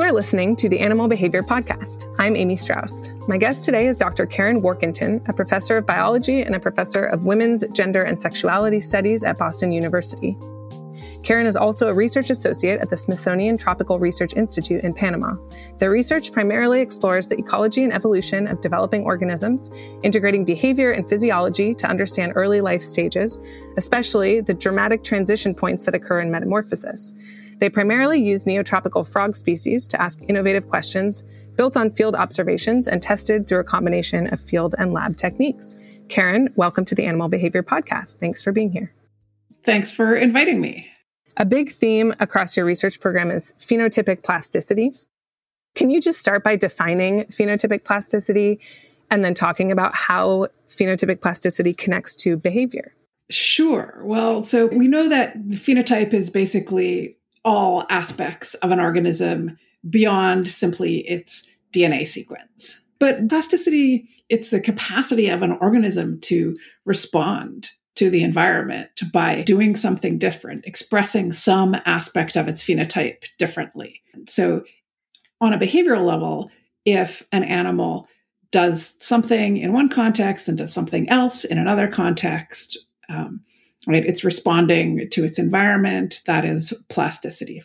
You are listening to the Animal Behavior Podcast. I'm Amy Strauss. My guest today is Dr. Karen Warkentin, a professor of biology and a professor of women's, gender, and sexuality studies at Boston University. Karen is also a research associate at the Smithsonian Tropical Research Institute in Panama. Their research primarily explores the ecology and evolution of developing organisms, integrating behavior and physiology to understand early life stages, especially the dramatic transition points that occur in metamorphosis. They primarily use neotropical frog species to ask innovative questions, built on field observations and tested through a combination of field and lab techniques. Karen, welcome to the Animal Behavior Podcast. Thanks for being here. Thanks for inviting me. A big theme across your research program is phenotypic plasticity. Can you just start by defining phenotypic plasticity and then talking about how phenotypic plasticity connects to behavior? Sure. Well, so we know that the phenotype is basically all aspects of an organism beyond simply its DNA sequence. But plasticity, it's the capacity of an organism to respond to the environment by doing something different, expressing some aspect of its phenotype differently. So on a behavioral level, if an animal does something in one context and does something else in another context, right, it's responding to its environment. That is plasticity.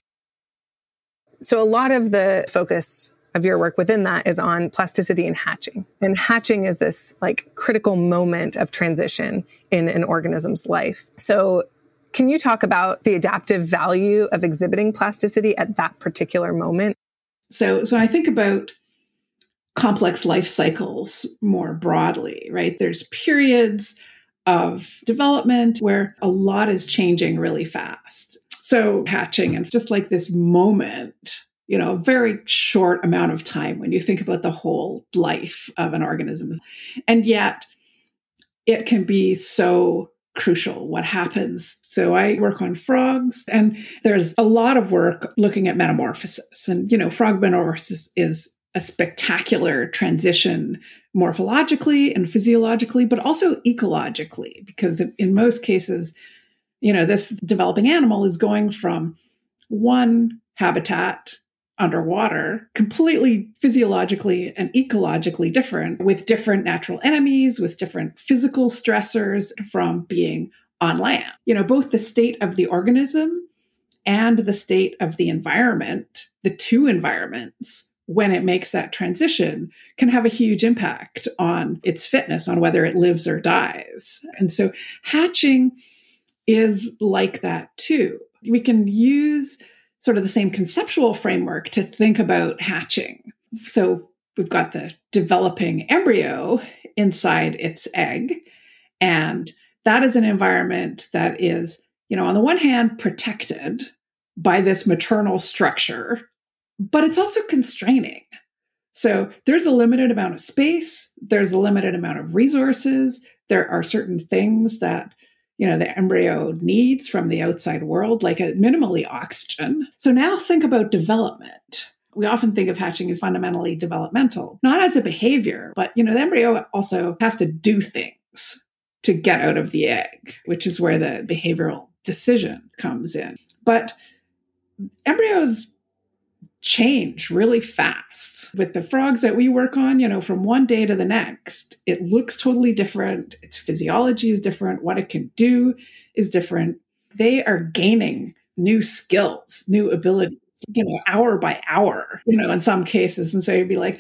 So a lot of the focus of your work within that is on plasticity and hatching. And hatching is this critical moment of transition in an organism's life. So can you talk about the adaptive value of exhibiting plasticity at that particular moment? So I think about complex life cycles more broadly, right? There's periods of development where a lot is changing really fast. So hatching and just like this moment, a very short amount of time when you think about the whole life of an organism. And yet it can be so crucial what happens. So I work on frogs, and there's a lot of work looking at metamorphosis. And, frog metamorphosis is a spectacular transition morphologically and physiologically, but also ecologically, because in most cases, this developing animal is going from one habitat underwater, completely physiologically and ecologically different, with different natural enemies, with different physical stressors from being on land. Both the state of the organism and the state of the environment, the two environments, when it makes that transition, can have a huge impact on its fitness, on whether it lives or dies. And so hatching is like that too. We can use sort of the same conceptual framework to think about hatching. So we've got the developing embryo inside its egg, and that is an environment that is, on the one hand, protected by this maternal structure, but it's also constraining. So there's a limited amount of space, there's a limited amount of resources, there are certain things that the embryo needs from the outside world, like minimally oxygen. So now think about development. We often think of hatching as fundamentally developmental, not as a behavior, but the embryo also has to do things to get out of the egg, which is where the behavioral decision comes in. But embryos change really fast. With the frogs that we work on, from one day to the next, it looks totally different. Its physiology is different. What it can do is different. They are gaining new skills, new abilities, hour by hour, in some cases. And so you'd be like,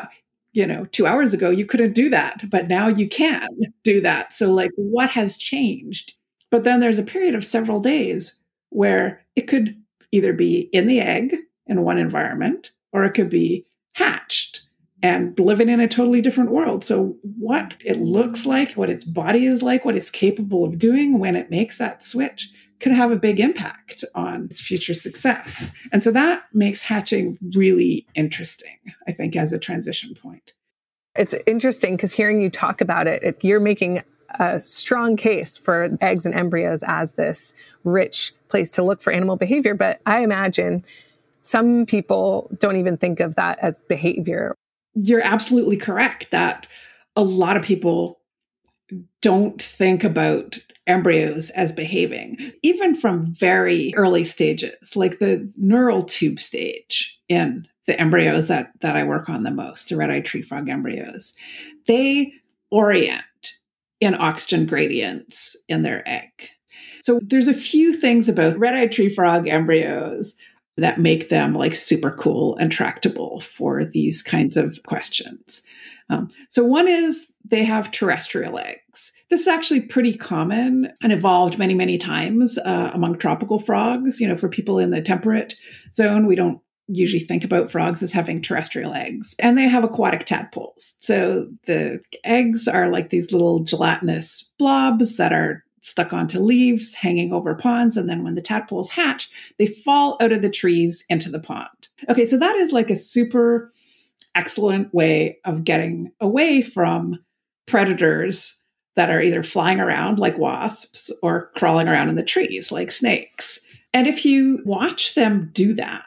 2 hours ago, you couldn't do that, but now you can do that. So what has changed? But then there's a period of several days where it could either be in the egg in one environment, or it could be hatched and living in a totally different world. So what it looks like, what its body is like, what it's capable of doing when it makes that switch could have a big impact on its future success. And so that makes hatching really interesting, I think, as a transition point. It's interesting because hearing you talk about it, you're making a strong case for eggs and embryos as this rich place to look for animal behavior. But I imagine some people don't even think of that as behavior. You're absolutely correct that a lot of people don't think about embryos as behaving, even from very early stages, like the neural tube stage in the embryos that I work on the most, the red-eyed tree frog embryos, they orient in oxygen gradients in their egg. So there's a few things about red-eyed tree frog embryos that make them like super cool and tractable for these kinds of questions. So one is they have terrestrial eggs. This is actually pretty common and evolved many, many times among tropical frogs. For people in the temperate zone, we don't usually think about frogs as having terrestrial eggs. And they have aquatic tadpoles. So the eggs are like these little gelatinous blobs that are stuck onto leaves, hanging over ponds. And then when the tadpoles hatch, they fall out of the trees into the pond. Okay, so that is like a super excellent way of getting away from predators that are either flying around like wasps or crawling around in the trees like snakes. And if you watch them do that,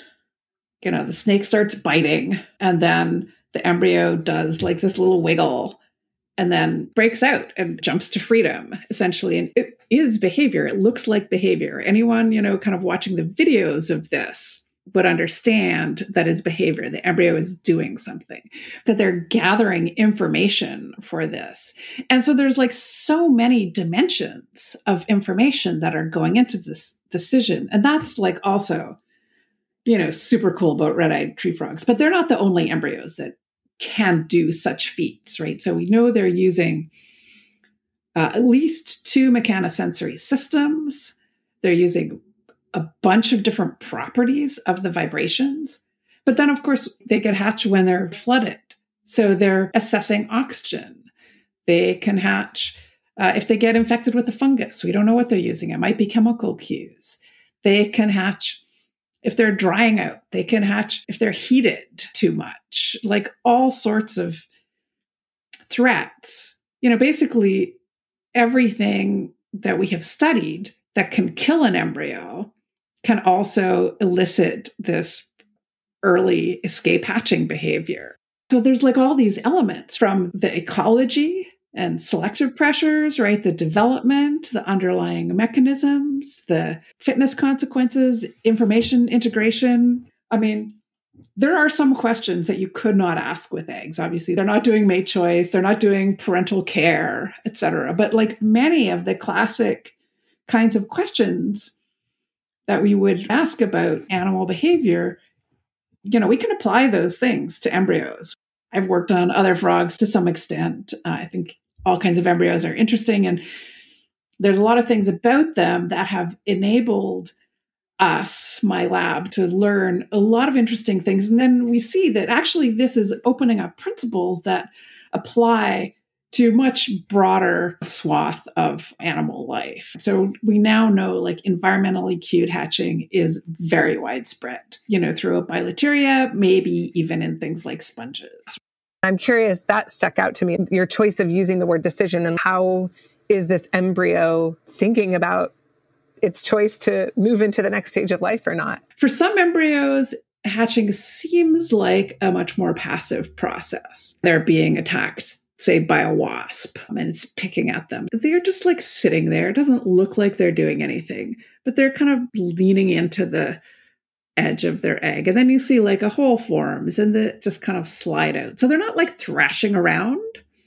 the snake starts biting and then the embryo does like this little wiggle and then breaks out and jumps to freedom, essentially. And it is behavior. It looks like behavior. Anyone, kind of watching the videos of this would understand that is behavior. The embryo is doing something, that they're gathering information for this. And so there's like so many dimensions of information that are going into this decision. And that's like also, super cool about red-eyed tree frogs. But they're not the only embryos that can do such feats, right? So we know they're using at least 2 mechanosensory systems. They're using a bunch of different properties of the vibrations. But then, of course, they get hatch when they're flooded. So they're assessing oxygen. They can hatch if they get infected with a fungus. We don't know what they're using. It might be chemical cues. They can hatch if they're drying out. They can hatch if they're heated too much, like all sorts of threats. Basically everything that we have studied that can kill an embryo can also elicit this early escape hatching behavior. So there's like all these elements from the ecology and selective pressures, right? The development, the underlying mechanisms, the fitness consequences, information integration. I mean, there are some questions that you could not ask with eggs. Obviously, they're not doing mate choice, they're not doing parental care, et cetera. But like many of the classic kinds of questions that we would ask about animal behavior, we can apply those things to embryos. I've worked on other frogs to some extent. I think all kinds of embryos are interesting. And there's a lot of things about them that have enabled us, my lab, to learn a lot of interesting things. And then we see that actually this is opening up principles that apply to much broader swath of animal life. So we now know like environmentally cued hatching is very widespread, through bilateria, maybe even in things like sponges. I'm curious, that stuck out to me, your choice of using the word decision, and how is this embryo thinking about its choice to move into the next stage of life or not? For some embryos, hatching seems like a much more passive process. They're being attacked, say, by a wasp, and it's picking at them. They're just like sitting there. It doesn't look like they're doing anything, but they're kind of leaning into the edge of their egg. And then you see like a hole forms and they just kind of slide out. So they're not like thrashing around,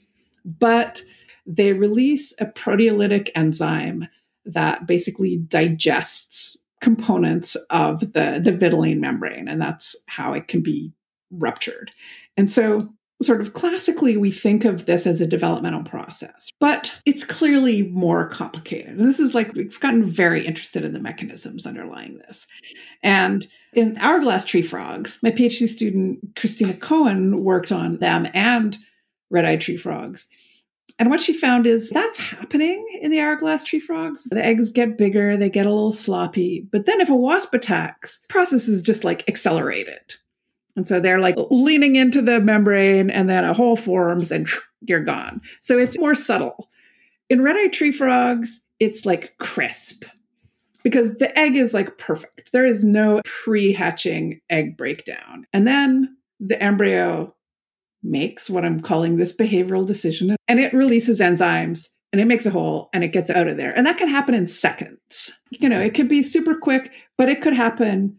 but they release a proteolytic enzyme that basically digests components of the vitelline membrane. And that's how it can be ruptured. And so sort of classically, we think of this as a developmental process, but it's clearly more complicated. And this is like, we've gotten very interested in the mechanisms underlying this. And in hourglass tree frogs, my PhD student, Christina Cohen, worked on them and red-eyed tree frogs. And what she found is that's happening in the hourglass tree frogs. The eggs get bigger, they get a little sloppy. But then if a wasp attacks, the process is just like accelerated. And so they're like leaning into the membrane and then a hole forms and you're gone. So it's more subtle. In red-eyed tree frogs, it's like crisp because the egg is like perfect. There is no pre-hatching egg breakdown. And then the embryo makes what I'm calling this behavioral decision, and it releases enzymes and it makes a hole and it gets out of there. And that can happen in seconds. It could be super quick, but it could happen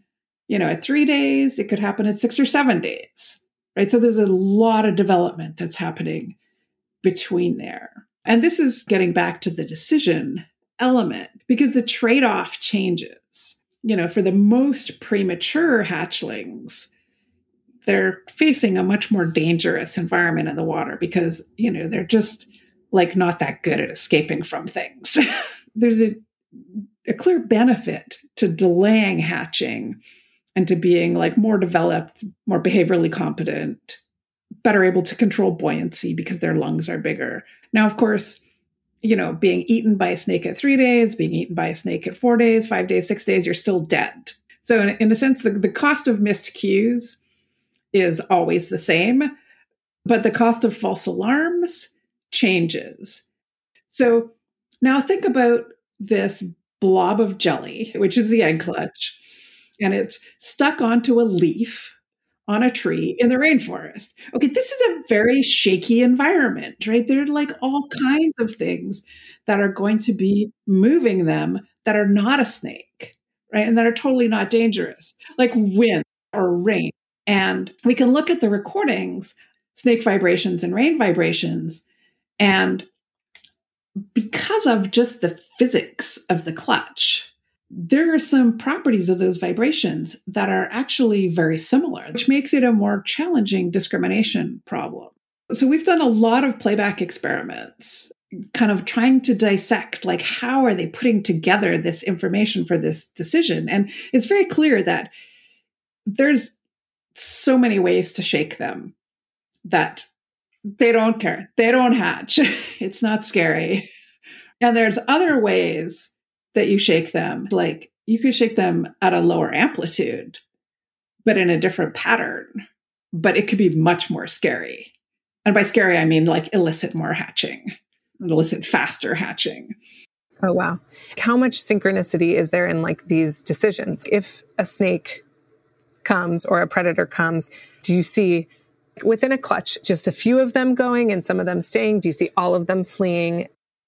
At 3 days, it could happen at 6 or 7 days, right? So there's a lot of development that's happening between there. And this is getting back to the decision element because the trade-off changes. For the most premature hatchlings, they're facing a much more dangerous environment in the water because, they're just like not that good at escaping from things. There's a clear benefit to delaying hatching and to being like more developed, more behaviorally competent, better able to control buoyancy because their lungs are bigger. Now, of course, being eaten by a snake at 3 days, being eaten by a snake at 4 days, 5 days, 6 days, you're still dead. So in a sense, the cost of missed cues is always the same, but the cost of false alarms changes. So now think about this blob of jelly, which is the egg clutch, and it's stuck onto a leaf on a tree in the rainforest. Okay, this is a very shaky environment, right? There are like all kinds of things that are going to be moving them that are not a snake, right? And that are totally not dangerous, like wind or rain. And we can look at the recordings, snake vibrations and rain vibrations, and because of just the physics of the clutch, there are some properties of those vibrations that are actually very similar, which makes it a more challenging discrimination problem. So we've done a lot of playback experiments, kind of trying to dissect, like, how are they putting together this information for this decision? And it's very clear that there's so many ways to shake them that they don't care. They don't hatch. It's not scary. And there's other ways that you shake them. Like you could shake them at a lower amplitude, but in a different pattern. But it could be much more scary. And by scary, I mean like elicit more hatching, elicit faster hatching. Oh, wow. How much synchronicity is there in like these decisions? If a snake comes or a predator comes, do you see within a clutch just a few of them going and some of them staying? Do you see all of them fleeing?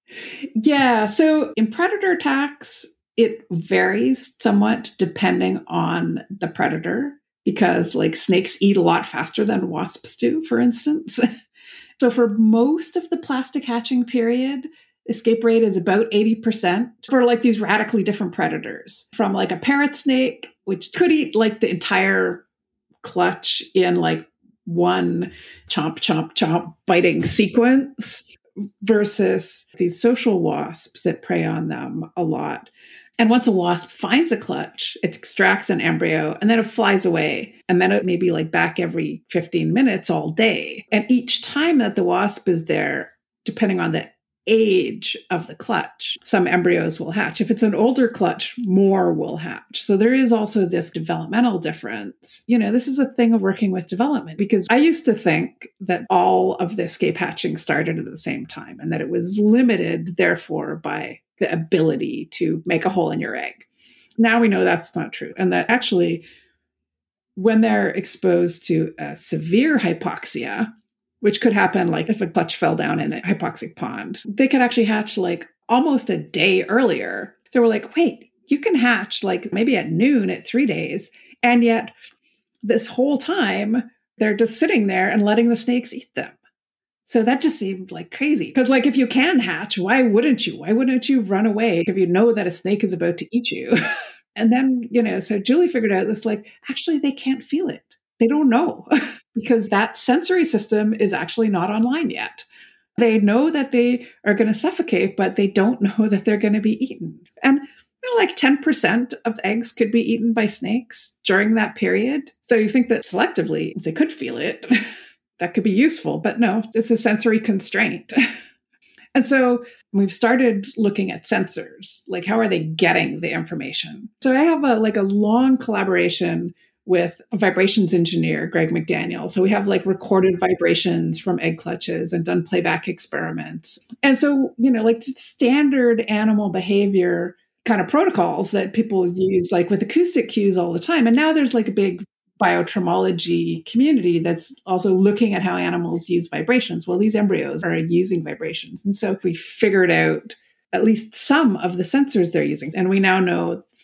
Yeah. So in predator attacks, it varies somewhat depending on the predator because like snakes eat a lot faster than wasps do, for instance. So for most of the plastic hatching period, escape rate is about 80% for like these radically different predators. From like a parrot snake, which could eat like the entire clutch in like one chomp, chomp, chomp biting sequence versus these social wasps that prey on them a lot. And once a wasp finds a clutch, it extracts an embryo and then it flies away. And then it may be like back every 15 minutes all day. And each time that the wasp is there, depending on the age of the clutch, some embryos will hatch. If it's an older clutch, more will hatch. So there is also this developmental difference. This is a thing of working with development because I used to think that all of the escape hatching started at the same time and that it was limited, therefore, by the ability to make a hole in your egg. Now we know that's not true. And that actually, when they're exposed to a severe hypoxia, which could happen like if a clutch fell down in a hypoxic pond, they could actually hatch like almost a day earlier. So we're like, wait, you can hatch like maybe at noon at 3 days. And yet this whole time they're just sitting there and letting the snakes eat them. So that just seemed like crazy. Because like if you can hatch, why wouldn't you? Why wouldn't you run away if you know that a snake is about to eat you? And then, so Julie figured out this like, actually they can't feel it. They don't know because that sensory system is actually not online yet. They know that they are going to suffocate, but they don't know that they're going to be eaten. And like 10% of eggs could be eaten by snakes during that period. So you think that selectively they could feel it. That could be useful, but no, it's a sensory constraint. And so we've started looking at sensors, like how are they getting the information? So I have a long collaboration with a vibrations engineer, Greg McDaniel. So we have like recorded vibrations from egg clutches and done playback experiments. And so, like standard animal behavior kind of protocols that people use like with acoustic cues all the time. And now there's like a big biotremology community that's also looking at how animals use vibrations. Well, these embryos are using vibrations. And so we figured out at least some of the sensors they're using. And we now know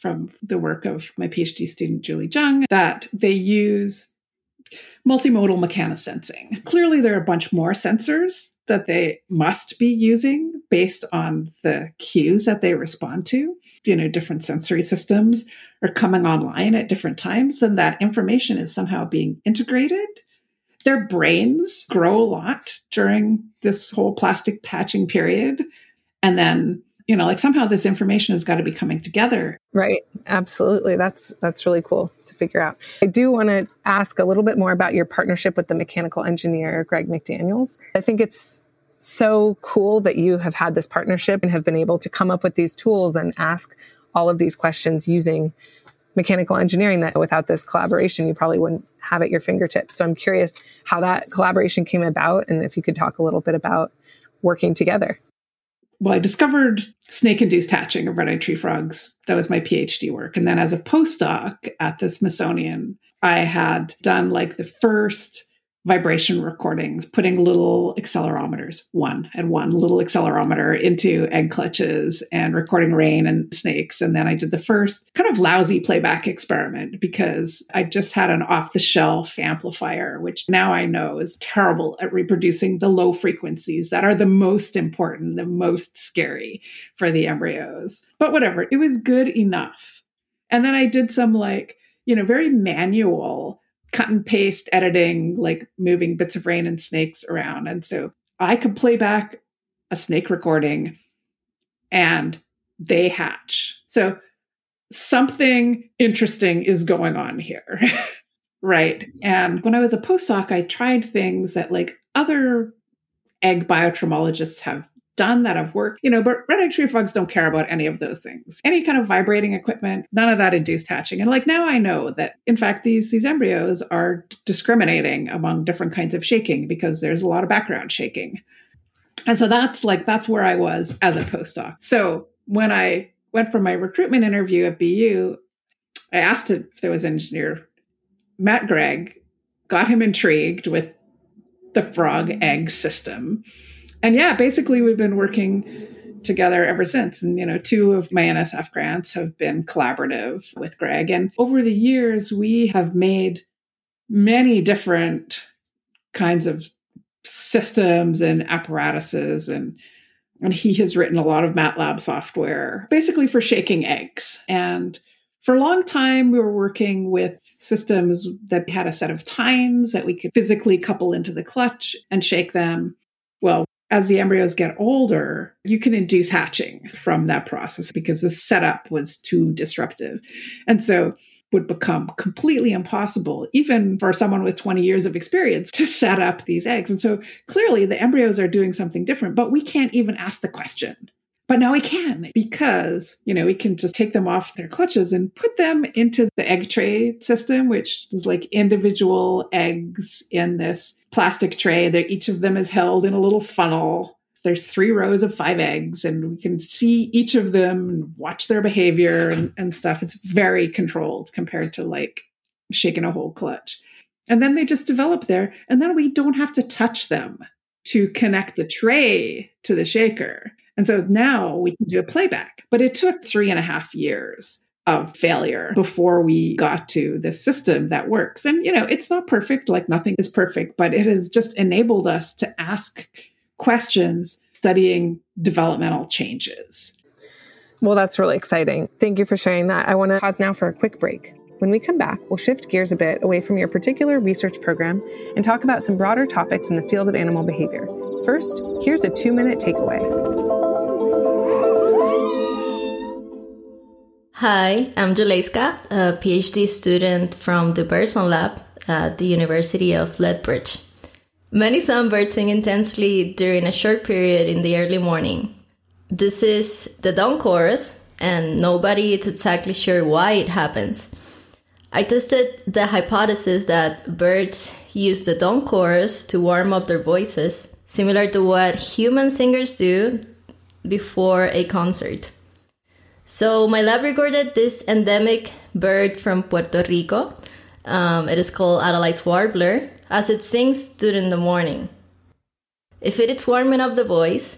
from the work of my PhD student, Julie Jung, that they use multimodal mechanosensing. Clearly, there are a bunch more sensors that they must be using based on the cues that they respond to. Different sensory systems are coming online at different times, and that information is somehow being integrated. Their brains grow a lot during this whole plastic patching period. And then, somehow this information has got to be coming together. Right. Absolutely. That's really cool to figure out. I do want to ask a little bit more about your partnership with the mechanical engineer, Greg McDaniels. I think it's so cool that you have had this partnership and have been able to come up with these tools and ask all of these questions using mechanical engineering that without this collaboration, you probably wouldn't have at your fingertips. So I'm curious how that collaboration came about and if you could talk a little bit about working together. Well, I discovered snake-induced hatching of red-eyed tree frogs. That was my PhD work. And then as a postdoc at the Smithsonian, I had done the first vibration recordings, putting little accelerometers, one little accelerometer into egg clutches and recording rain and snakes. And then I did the first kind of lousy playback experiment because I just had an off-the-shelf amplifier, which now I know is terrible at reproducing the low frequencies that are the most important, the most scary for the embryos. But whatever, it was good enough. And then I did some very manual cut and paste editing, moving bits of rain and snakes around. And so I could play back a snake recording and they hatch. So something interesting is going on here. Right. And when I was a postdoc, I tried things that other egg biotremologists have done that have worked, but red-eyed tree frogs don't care about any of those things. Any kind of vibrating equipment, none of that induced hatching. And now I know that, in fact, these embryos are discriminating among different kinds of shaking because there's a lot of background shaking. And so that's where I was as a postdoc. So when I went for my recruitment interview at BU, I asked if there was an engineer. Matt Gregg got him intrigued with the frog egg system. And yeah, basically we've been working together ever since. And, 2 of my NSF grants have been collaborative with Greg. And over the years, we have made many different kinds of systems and apparatuses. And he has written a lot of MATLAB software, basically for shaking eggs. And for a long time, we were working with systems that had a set of tines that we could physically couple into the clutch and shake them. Well, as the embryos get older, you can induce hatching from that process because the setup was too disruptive. And so it would become completely impossible, even for someone with 20 years of experience, to set up these eggs. And so clearly the embryos are doing something different, but we can't even ask the question. But now we can because, we can just take them off their clutches and put them into the egg tray system, which is individual eggs in this plastic tray. Each of them is held in a little funnel. There's 3 rows of 5 eggs, and we can see each of them and watch their behavior and stuff. It's very controlled compared to shaking a whole clutch. And then they just develop there, and then we don't have to touch them to connect the tray to the shaker. And so now we can do a playback. But it took 3.5 years of failure before we got to this system that works. And, it's not perfect, nothing is perfect, but it has just enabled us to ask questions studying developmental changes. Well, that's really exciting. Thank you for sharing that. I want to pause now for a quick break. When we come back, we'll shift gears a bit away from your particular research program and talk about some broader topics in the field of animal behavior. First, here's a 2-minute takeaway. Hi, I'm Juleiska, a PhD student from the Birdsong Lab at the University of Lethbridge. Many songbirds sing intensely during a short period in the early morning. This is the dawn chorus, and nobody is exactly sure why it happens. I tested the hypothesis that birds use the dawn chorus to warm up their voices, similar to what human singers do before a concert. So my lab recorded this endemic bird from Puerto Rico. It is called Adelaide's warbler, as it sings during the morning. If it is warming up the voice,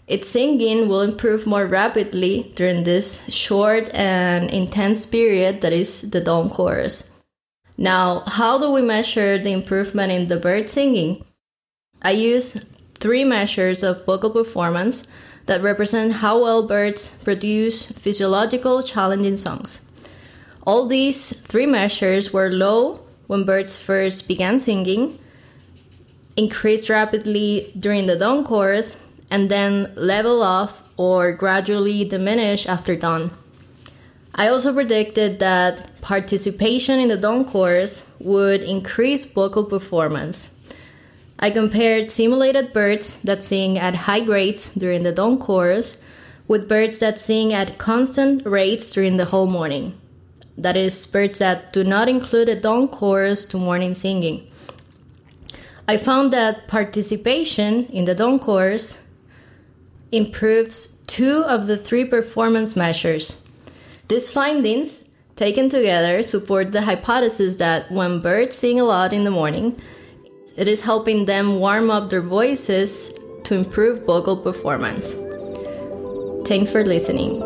its singing will improve more rapidly during this short and intense period that is the dawn chorus. Now, how do we measure the improvement in the bird singing? I use 3 measures of vocal performance that represent how well birds produce physiological challenging songs. All these 3 measures were low when birds first began singing, increased rapidly during the dawn chorus, and then level off or gradually diminish after dawn. I also predicted that participation in the dawn chorus would increase vocal performance. I compared simulated birds that sing at high rates during the dawn chorus with birds that sing at constant rates during the whole morning. That is, birds that do not include a dawn chorus to morning singing. I found that participation in the dawn chorus improves 2 of the 3 performance measures. These findings, taken together, support the hypothesis that when birds sing a lot in the morning, it is helping them warm up their voices to improve vocal performance. Thanks for listening.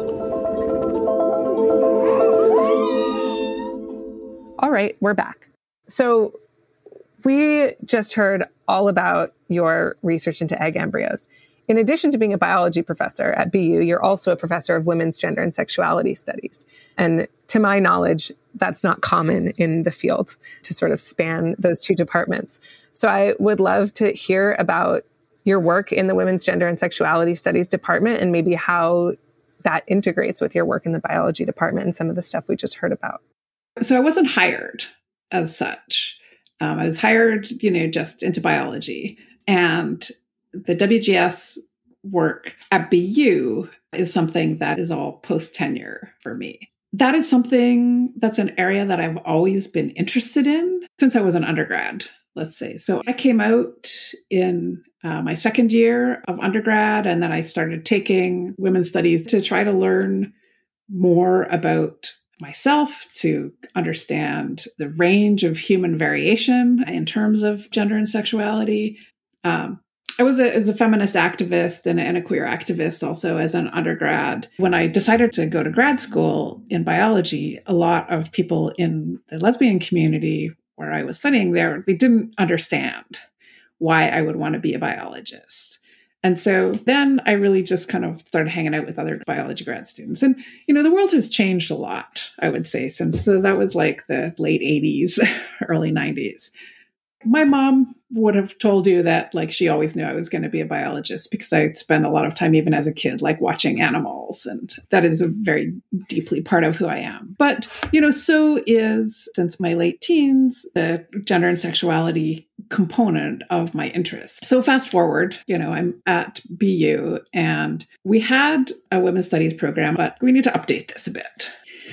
All right, we're back. So we just heard all about your research into egg embryos. In addition to being a biology professor at BU, you're also a professor of women's gender and sexuality studies. And to my knowledge, that's not common in the field to sort of span those 2 departments. So I would love to hear about your work in the women's gender and sexuality studies department and maybe how that integrates with your work in the biology department and some of the stuff we just heard about. So I wasn't hired as such. I was hired, just into biology. And the WGS work at BU is something that is all post-tenure for me. That is something that's an area that I've always been interested in since I was an undergrad, let's say. So I came out in my second year of undergrad, and then I started taking women's studies to try to learn more about myself, to understand the range of human variation in terms of gender and sexuality. I was a feminist activist and a queer activist also as an undergrad. When I decided to go to grad school in biology, a lot of people in the lesbian community where I was studying there, they didn't understand why I would want to be a biologist. And so then I really just kind of started hanging out with other biology grad students. And, the world has changed a lot, I would say, since that was like the late 80s, early 90s. My mom would have told you that, she always knew I was going to be a biologist because I spent a lot of time, even as a kid, watching animals. And that is a very deeply part of who I am. But, so is, since my late teens, the gender and sexuality component of my interest. So fast forward, I'm at BU and we had a women's studies program, but we need to update this a bit.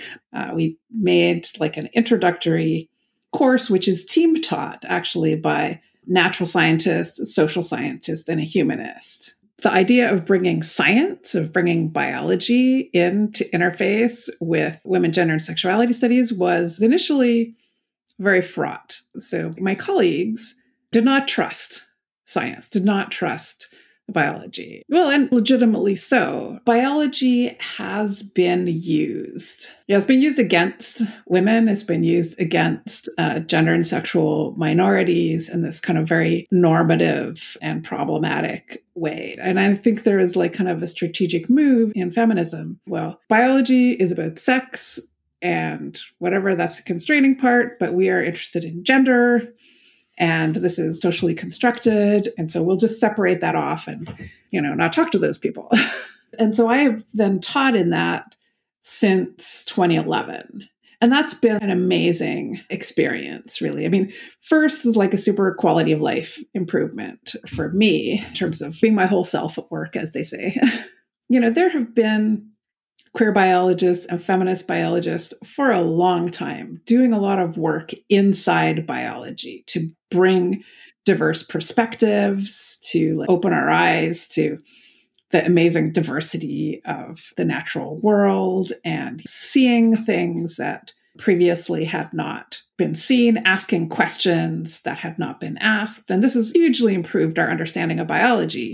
We made an introductory course, which is team taught actually by natural scientists, social scientists, and a humanist. The idea of bringing science, of bringing biology in to interface with women, gender, and sexuality studies was initially very fraught. So my colleagues did not trust science, did not trust biology. Well, and legitimately so. Biology has been used. Yeah, it's been used against women. It's been used against gender and sexual minorities in this kind of very normative and problematic way. And I think there is kind of a strategic move in feminism. Well, biology is about sex and whatever, that's the constraining part, but we are interested in gender. And this is socially constructed. And so we'll just separate that off and, not talk to those people. And so I have then taught in that since 2011. And that's been an amazing experience, really. I mean, first is a super quality of life improvement for me in terms of being my whole self at work, as they say. There have been queer biologists and feminist biologists for a long time doing a lot of work inside biology to bring diverse perspectives, to open our eyes to the amazing diversity of the natural world and seeing things that previously had not been seen, asking questions that had not been asked. And this has hugely improved our understanding of biology.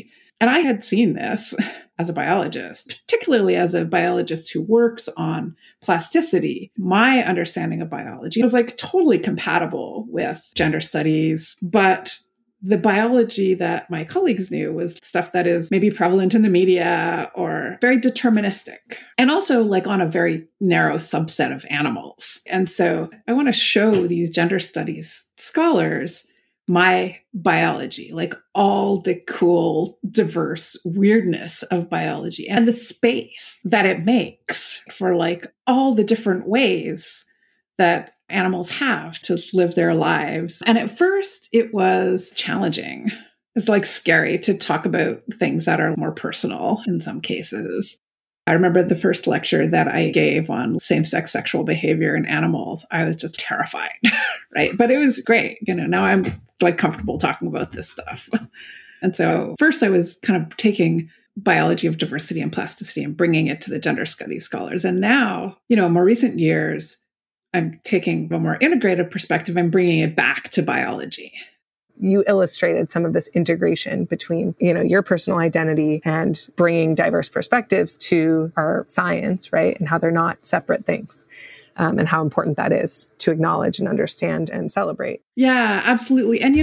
And I had seen this as a biologist, particularly as a biologist who works on plasticity. My understanding of biology was like totally compatible with gender studies, but the biology that my colleagues knew was stuff that is maybe prevalent in the media or very deterministic, and also like on a very narrow subset of animals. And so I want to show these gender studies scholars my biology, like all the cool, diverse weirdness of biology and the space that it makes for like all the different ways that animals have to live their lives. And at first it was challenging. It's like scary to talk about things that are more personal in some cases. I remember the first lecture that I gave on same-sex sexual behavior in animals. I was just terrified, right? But it was great. Now I'm like comfortable talking about this stuff. And so first I was kind of taking biology of diversity and plasticity and bringing it to the gender studies scholars. And now, in more recent years, I'm taking a more integrated perspective and bringing it back to biology. You illustrated some of this integration between, your personal identity and bringing diverse perspectives to our science, right? And how they're not separate things, and how important that is to acknowledge and understand and celebrate. Yeah, absolutely. And,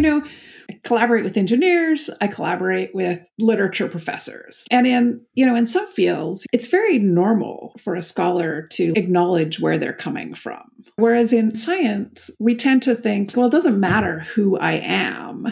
I collaborate with engineers, I collaborate with literature professors. And in some fields, it's very normal for a scholar to acknowledge where they're coming from. Whereas in science, we tend to think, well, it doesn't matter who I am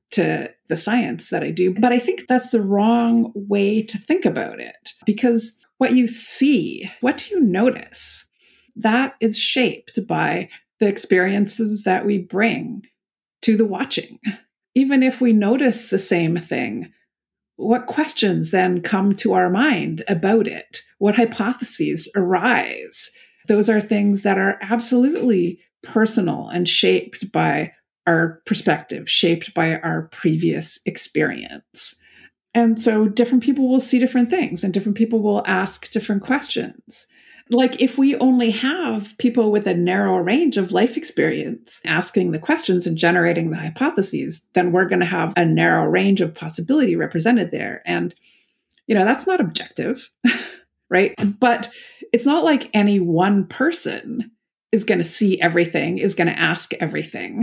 to the science that I do. But I think that's the wrong way to think about it, because what you see, what do you notice? That is shaped by the experiences that we bring to the watching. Even if we notice the same thing, what questions then come to our mind about it? What hypotheses arise? Those are things that are absolutely personal and shaped by our perspective, shaped by our previous experience. And so different people will see different things and different people will ask different questions. Like if we only have people with a narrow range of life experience asking the questions and generating the hypotheses, then we're going to have a narrow range of possibility represented there. And, that's not objective, right? But it's not like any one person is going to see everything, is going to ask everything.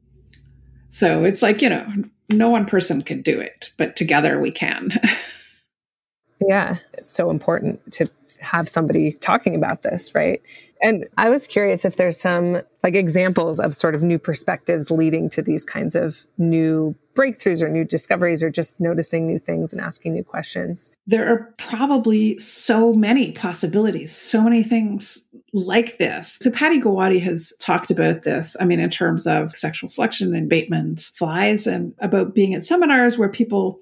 So it's like, no one person can do it, but together we can. Yeah, it's so important to have somebody talking about this, right? And I was curious if there's some like examples of sort of new perspectives leading to these kinds of new breakthroughs or new discoveries or just noticing new things and asking new questions. There are probably so many possibilities, so many things like this. So Patty Gawadi has talked about this, in terms of sexual selection and Bateman's flies, and about being at seminars where people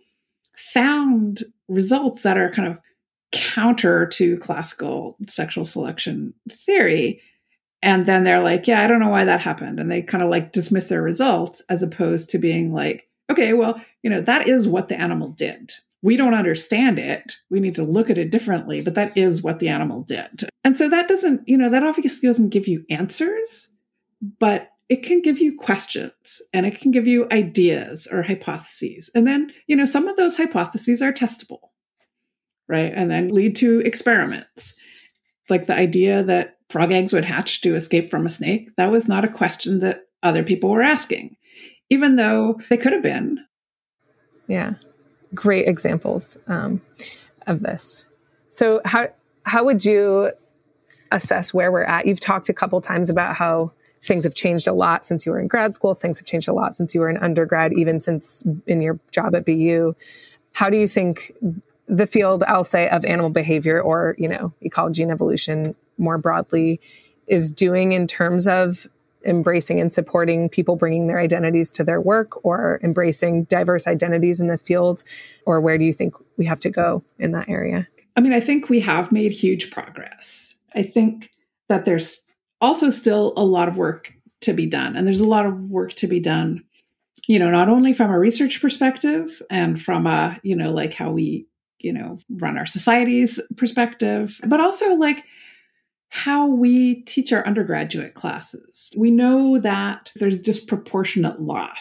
found results that are kind of counter to classical sexual selection theory. And then they're like, yeah, I don't know why that happened. And they kind of like dismiss their results as opposed to being like, okay, well, that is what the animal did. We don't understand it. We need to look at it differently, but that is what the animal did. And so that doesn't, that obviously doesn't give you answers, but it can give you questions and it can give you ideas or hypotheses. And then, some of those hypotheses are testable, right? And then lead to experiments. Like the idea that frog eggs would hatch to escape from a snake, that was not a question that other people were asking, even though they could have been. Yeah. Great examples of this. So how would you assess where we're at? You've talked a couple times about how things have changed a lot since you were in grad school. Things have changed a lot since you were in undergrad, even since in your job at BU. How do you think the field, I'll say, of animal behavior or, ecology and evolution more broadly is doing in terms of embracing and supporting people bringing their identities to their work or embracing diverse identities in the field? Or where do you think we have to go in that area? I think we have made huge progress. I think that there's also still a lot of work to be done. And there's a lot of work to be done, not only from a research perspective and from a, like how we, run our society's perspective, but also like how we teach our undergraduate classes. We know that there's disproportionate loss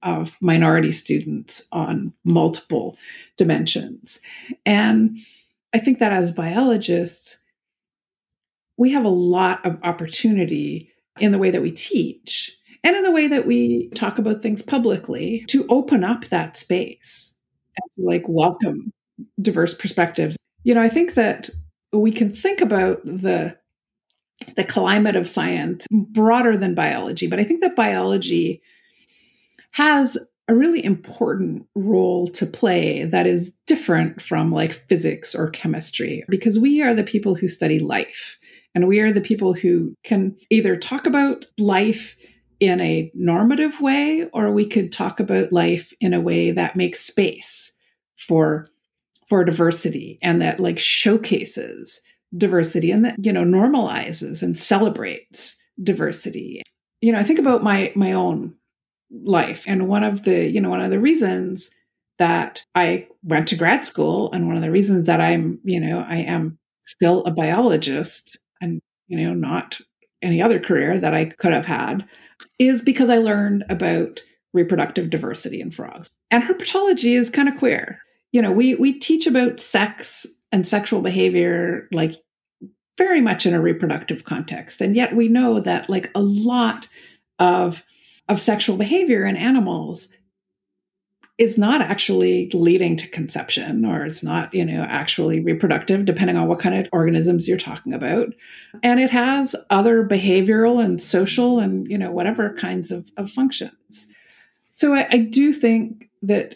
of minority students on multiple dimensions. And I think that as biologists, we have a lot of opportunity in the way that we teach and in the way that we talk about things publicly to open up that space and to like welcome diverse perspectives. I think that we can think about the climate of science broader than biology, but I think that biology has a really important role to play that is different from like physics or chemistry, because we are the people who study life, and we are the people who can either talk about life in a normative way, or we could talk about life in a way that makes space for diversity and that like showcases diversity and that, normalizes and celebrates diversity. I think about my own life, and one of the reasons that I went to grad school, and one of the reasons that I am still a biologist and, not any other career that I could have had, is because I learned about reproductive diversity in frogs. And herpetology is kind of queer. We teach about sex and sexual behavior, like very much in a reproductive context. And yet we know that like a lot of sexual behavior in animals is not actually leading to conception, or it's not, actually reproductive, depending on what kind of organisms you're talking about. And it has other behavioral and social and, whatever kinds of functions. So I do think that,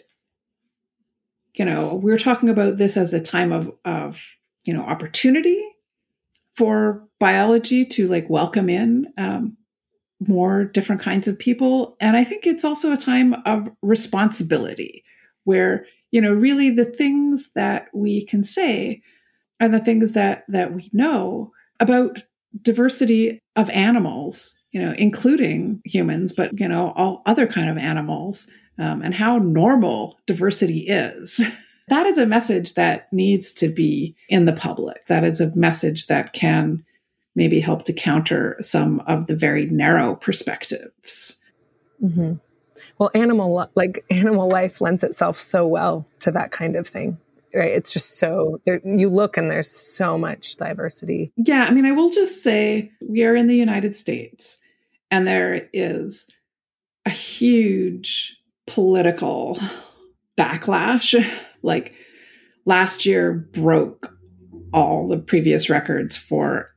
we're talking about this as a time of opportunity for biology to like welcome in more different kinds of people. And I think it's also a time of responsibility where, really the things that we can say and the things that we know about diversity of animals, including humans, but, all other kind of animals, and how normal diversity is. That is a message that needs to be in the public. That is a message that can maybe help to counter some of the very narrow perspectives. Mm-hmm. Well, animal life lends itself so well to that kind of thing, right? It's just so, you look and there's so much diversity. Yeah, I will just say we are in the United States, and there is a huge political backlash. Like last year broke all the previous records for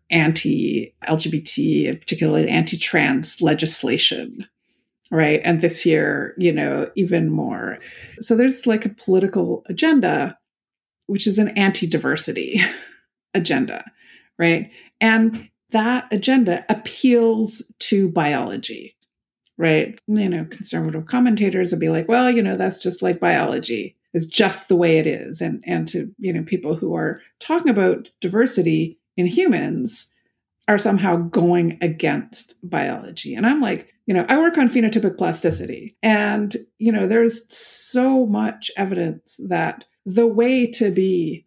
anti-LGBT, and particularly anti-trans legislation, right? And this year, even more. So there's like a political agenda, which is an anti-diversity agenda, right? And that agenda appeals to biology, right? Conservative commentators will be like, well, that's just like biology. It's just the way it is. And to, people who are talking about diversity in humans are somehow going against biology. And I'm like, I work on phenotypic plasticity. And, there's so much evidence that the way to be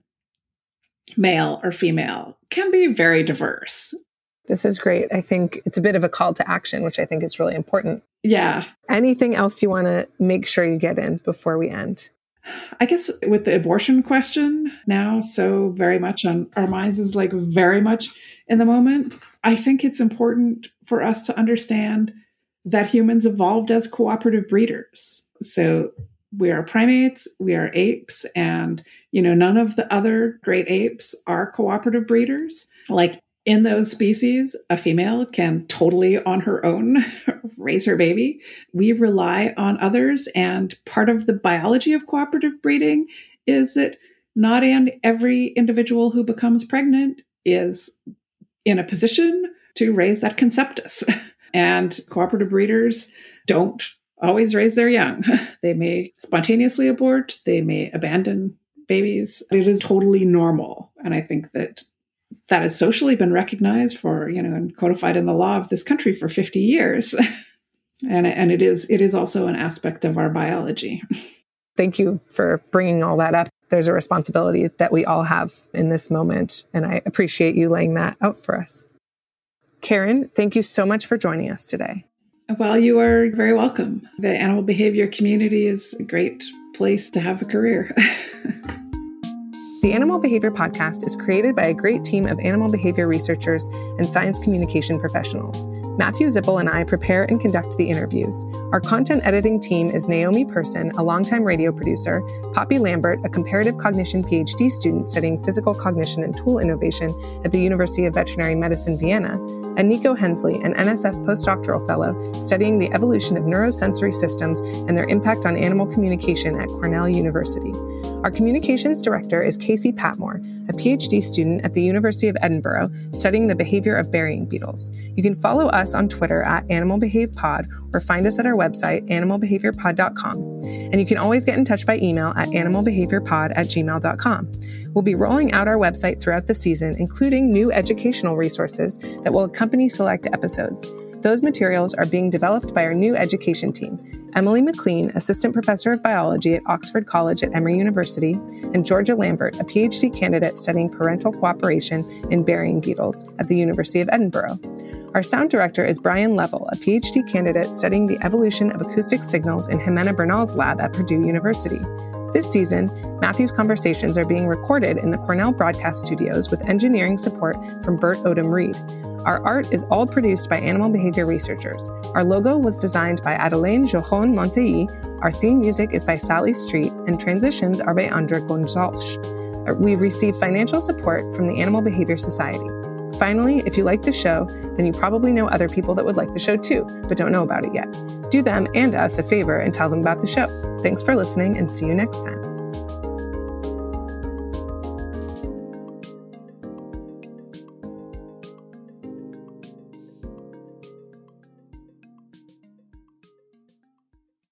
male or female can be very diverse. This is great. I think it's a bit of a call to action, which I think is really important. Yeah. Anything else you want to make sure you get in before we end? I guess with the abortion question now so very much on our minds, is like very much in the moment. I think it's important for us to understand that humans evolved as cooperative breeders. So we are primates, we are apes, and, none of the other great apes are cooperative breeders. Like in those species, a female can totally on her own raise her baby. We rely on others. And part of the biology of cooperative breeding is that not every individual who becomes pregnant is in a position to raise that conceptus. And cooperative breeders don't always raise their young. They may spontaneously abort. They may abandon babies. It is totally normal. And I think that has socially been recognized for, and codified in the law of this country for 50 years. And it is also an aspect of our biology. Thank you for bringing all that up. There's a responsibility that we all have in this moment. And I appreciate you laying that out for us. Karen, thank you so much for joining us today. Well, you are very welcome. The animal behavior community is a great place to have a career. The Animal Behavior Podcast is created by a great team of animal behavior researchers and science communication professionals. Matthew Zippel and I prepare and conduct the interviews. Our content editing team is Naomi Person, a longtime radio producer, Poppy Lambert, a comparative cognition PhD student studying physical cognition and tool innovation at the University of Veterinary Medicine, Vienna, and Nico Hensley, an NSF postdoctoral fellow studying the evolution of neurosensory systems and their impact on animal communication at Cornell University. Our communications director is Casey Patmore, a PhD student at the University of Edinburgh studying the behavior of burying beetles. You can follow us on Twitter at AnimalBehavePod or find us at our website, animalbehaviorpod.com. And you can always get in touch by email at animalbehaviorpod@gmail.com. We'll be rolling out our website throughout the season, including new educational resources that will accompany select episodes. Those materials are being developed by our new education team, Emily McLean, Assistant Professor of Biology at Oxford College at Emory University, and Georgia Lambert, a PhD candidate studying parental cooperation in burying beetles at the University of Edinburgh. Our sound director is Brian Level, a PhD candidate studying the evolution of acoustic signals in Jimena Bernal's lab at Purdue University. This season, Matthew's conversations are being recorded in the Cornell Broadcast Studios with engineering support from Bert Odom Reed. Our art is all produced by animal behavior researchers. Our logo was designed by Adelaine Jojon Monteilly. Our theme music is by Sally Street, and transitions are by Andra Gonzalez. We receive financial support from the Animal Behavior Society. Finally, if you like the show, then you probably know other people that would like the show too, but don't know about it yet. Do them and us a favor and tell them about the show. Thanks for listening, and see you next time.